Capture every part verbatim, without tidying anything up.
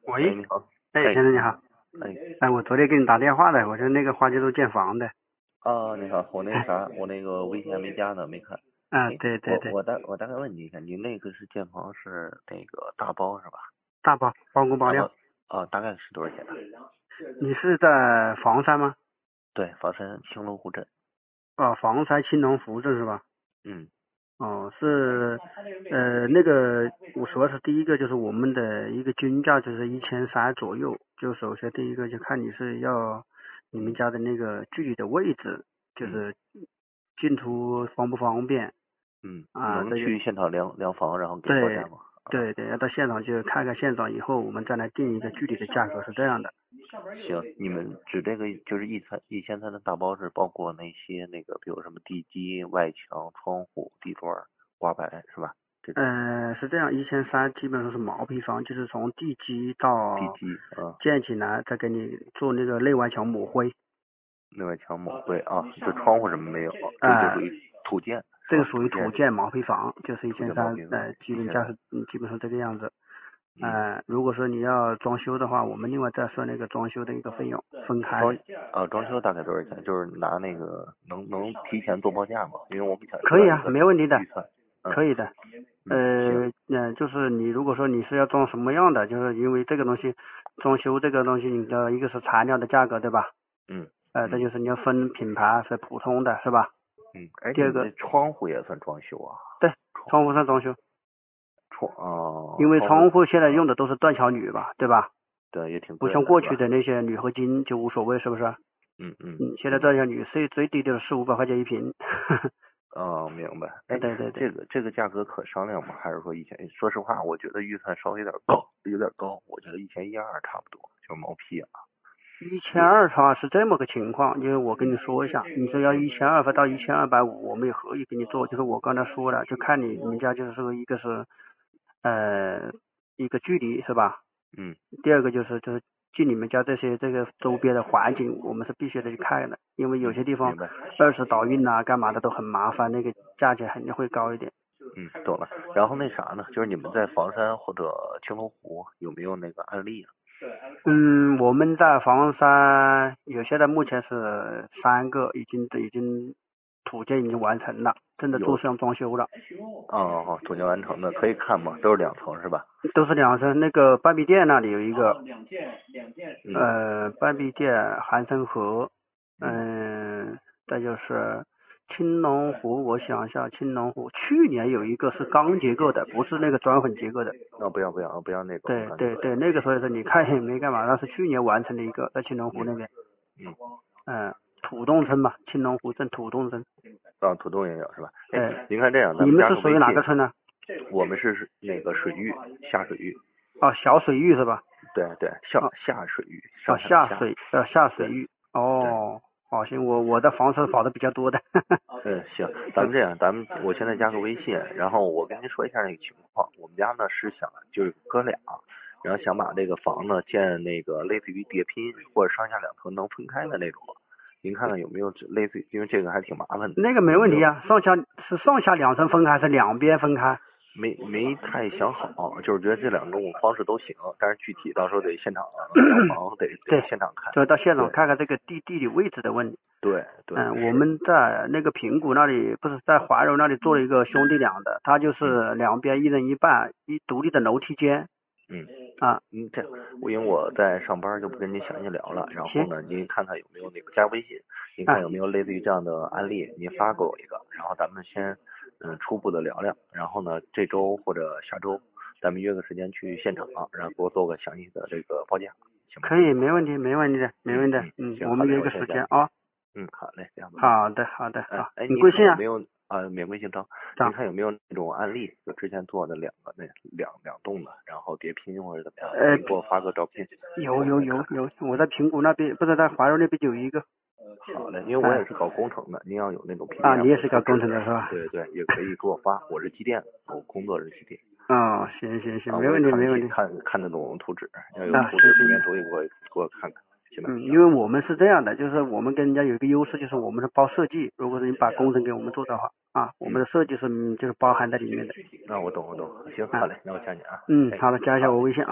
哎， 喂， 你好。 哎， 哎， 先生你好。 哎， 哎，我昨天给你打电话的，我是那个花街路建房的。 啊，你好，我那啥，我那个微信还没加呢，没看。 啊， 哎， 对对对， 我我大我大概问你一下，您那个是建房是那个大包是吧？ 大包包工包料。 大包啊，大概是多少钱啊？ 你是在房山吗？ 对，房山青龙湖镇。 哦，房山青龙湖镇是吧？ 嗯哦，是，呃，那个我主要是第一个就是我们的一个均价就是一千三左右，就首先第一个就看你是要你们嗯家的那个具体的位置，就嗯是进出方不方便嗯， 啊，这就能去现场量量房，然后给报价对吗？啊， 对对，要到现场去看看现场以后，我们再来定一个具体的价格，是这样的。 行，你们指这个就是一三一千三的大包是包括那些那个，比如什么地基、外墙、窗户、地砖、挂白是吧？这种呃，是这样，一千三基本上是毛坯房，就是从地基地到基啊。 建起来，再给你做那个内外墙抹灰。 内外墙抹灰啊，就窗户什么没有，这就属呃， 于土建是吧？ 这个属于土建土建毛坯房，就是一土千三， 建毛坯房呃，基一千三。 本价是嗯基本上这个样子。 嗯， 呃，如果说你要装修的话，我们另外再算那个装修的一个费用，分开装的。 啊装修大概多少钱？就是拿那个能能提前做报价吗？因为我们想知可以啊， 道一个没问题的， 预算。嗯可以的。 嗯，行。 呃，嗯，就是你如果说你是要装什么样的，就是因为这个东西，装修这个东西，你的一个是材料的价格，对吧？ 嗯呃，这嗯就是你要分品牌是普通的，是吧？ 嗯，哎， 第二个， 你们这窗户也算装修啊？ 对， 窗窗户上装修， 窗啊， 因为窗户窗户现在用的都是断桥铝吧，对吧？ 对也挺不贵的是吧？ 像过去的那些铝合金就无所谓，是不是？ 嗯嗯嗯，现在嗯。 断桥铝最最低的四五百块钱一平。 哦，明白。哎， 对对对， 这个这个价格可商量吗？还是说一千？说实话，我觉得预算稍微有点高，有点高。我觉得一千一二差不多，就是毛坯啊。 一千有， 二的话是这么个情况，因为我跟你说一下，你说要嗯一千二百到一千二百五，我们也可以给你做，就是我刚才说的，就看你你们家就是说一个是呃一个距离是吧？ 嗯第二个就是就是进你们家这些这个周边的环境，我们是必须得去看的，因为有嗯， 些地方明白。 二次导运呐、干嘛的都很麻烦，那个价钱肯定会高一点。 嗯，懂了。然后那啥呢？就是你们在房山或者青龙湖有没有那个案例啊？ 嗯，我们在房山有现在目前是三个已经已经土建已经完成了，正在做有。 上装修了。 哦哦，土建完成的可以看吗？都是两层是吧？ 都是两层，那个半壁店那里有一个， 嗯呃，半壁店、寒生河， 嗯嗯，再就是青龙湖，我想一下，青龙湖去年有一个是钢结构的，不是那个砖粉结构的。 哦，不要不要不要那种对钢结构的。 对对，那个所以说你看也没干嘛，那是去年完成的一个，在青龙湖嗯那边， 嗯。 嗯，土洞村吧，青龙湖镇土洞村。 啊，土洞也有是吧？哎， 哎， 您看这样，咱们你们是属于加个微信。 哪个村呢？ 我们是那个水域，下水域。 哦，小水域是吧？ 对对，下哦下水域， 哦， 上下的下。 下水呃下水对域。 对。 哦，好行，我我的房车跑的比较多的。 嗯，行，咱们这样，咱们我现在加个微信，然后我跟您说一下那个情况。我们家呢是想就是哥俩，然后想把这个房呢建那个类似于叠拼或者上下两层能分开的那种。您看看有没有类似于，因为这个还挺麻烦的。 那个没有没有？ 问题啊，上下是上下两层分开还是两边分开？ 没没太想好，就是觉得这两种方式都行，但是具体到时候得现场量房，得得对， 现场看。 就到现场对看看这个地地理位置的问题。 对对嗯，我是。 们在那个平谷那里，不是在怀柔那里做了一个兄弟俩的，他就嗯是两边一人一半，一独立的楼梯间。 嗯啊， 嗯，这我因为我在上班就不跟您详细聊了，然后行呢，您看看有没有那个加微信，您看啊， 有没有类似于这样的案例，您发给我一个，然后咱们先嗯初步的聊聊，然后呢这周或者下周咱们约个时间去现场，然后给我做个详细的这个报价，行吗？ 可以，没问题，没问题的，没问题的。 嗯嗯， 嗯， 行，好嘞， 我们约一个我先加你。 时间啊。 嗯，好嘞，这样吧。 好的，好的， 哎好， 哎，您你贵姓啊？ 看有没有啊免贵姓张？您张， 看有没有那种案例，就之前做的两个那两两栋的，然后叠拼或者怎么样？ 呃， 您给我发个照片， 有有我再看看。 有有，我在平谷那边，不是在怀柔那边就有一个。 好嘞，因为我也哎， 是搞工程的，您要有那种 P D 啊，你 F 也是搞图纸， 工程的是吧？ 对对，也可以给我发。我是机电，我工作是机电。 哦，行行行， 啊， 没问题， 我也看得起， 没问题。 看看得懂图纸，要有啊， 图纸、 行行行。 平面图也给我给我看看，行吧？ 嗯，因为我们是这样的，就是我们跟人家有一个优势，就是我们是包设计。如果是你把工程给我们做的话，啊，我们嗯， 的设计是嗯就是包含在里面的。 那我懂我懂，行，好啊， 嘞，那我加你啊。 嗯， 哎， 好了，加一下好嘞， 我微信啊。 哎。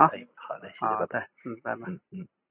好嘞，谢谢，拜拜。 好的，嗯，拜拜。 嗯嗯。